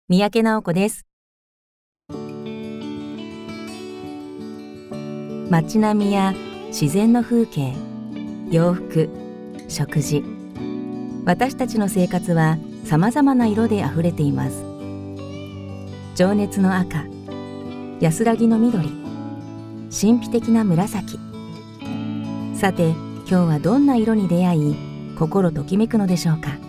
三宅直子です。街並みや自然の風景、洋服、食事、私たちの生活はさまざまな色であふれています。情熱の赤、安らぎの緑、神秘的な紫。さて、今日はどんな色に出会い、心ときめくのでしょうか。